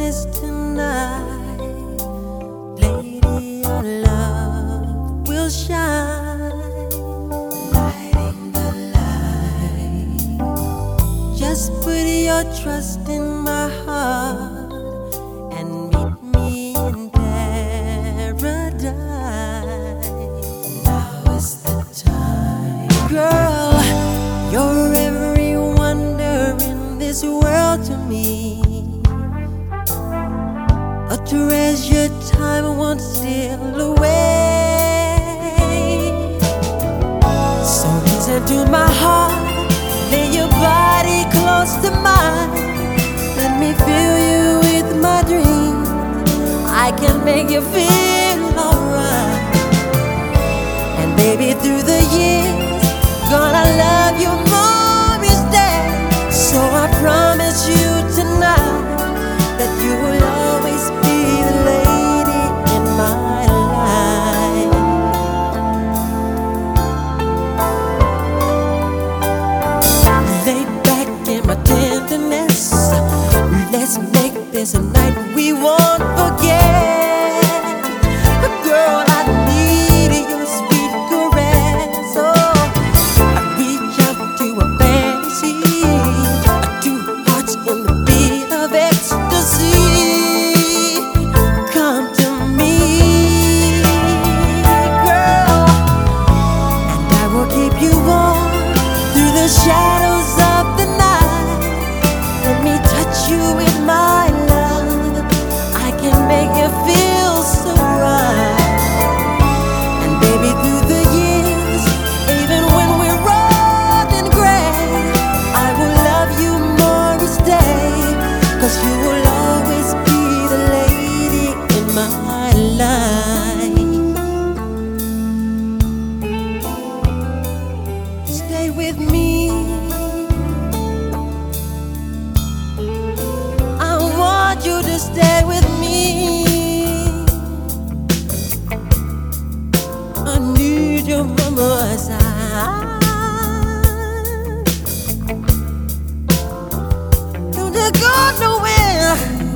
promise tonight, lady, our love will shine, lighting the light. Just put your trust in my heart and meet me in paradise. Now is the time, girl. You're every wonder in this world to me, a treasured time won't steal away. So listen to my heart, lay your body close to mine. Let me fill you with my dreams, I can make you feel alright. And baby, through the years, gonna love you more each day. So I promise you tonight that you will always be the lady in my life. Lay back in my tenderness, let's make this a night we won't forget. Girl, I need your sweet caress. Oh, I reach out to a fantasy, two hearts in the beat of ecstasy. Come to me, girl, and I will keep you warm through the shadows of the night. Let me touch you with my love, I can make you feel so right. And baby, through the years, even when we're old and gray, I will love you more each day, 'cause you will always be the lady in my life. Stay with me, I want you to stay with me. I need you by my side. Don't you go nowhere.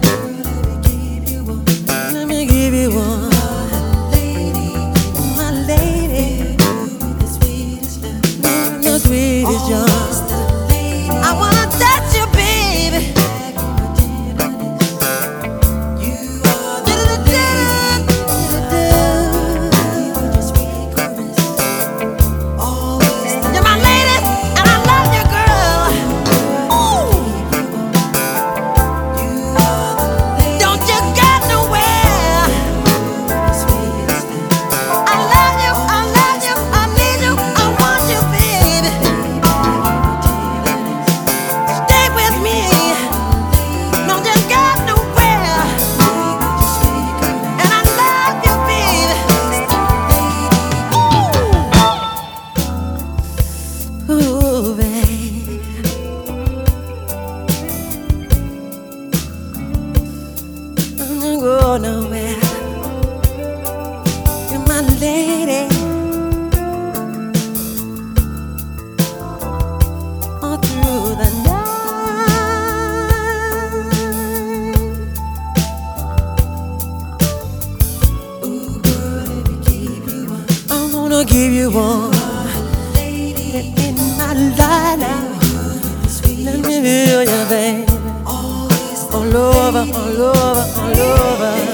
Let me give you one, my lady, the sweetest joy. I wanna touch you, baby. You're my lady, and I love you, girl. Don't you go nowhere. I love you, I need you, I want you, baby. Stay with me, don't you go nowhere. And I love you, baby. Ooh, baby. Don't go nowhere. You're my lady. All through the night. Ooh, baby, keep you on. I wanna give you one in my life now. Let me feel you, baby. All over, all over, all over.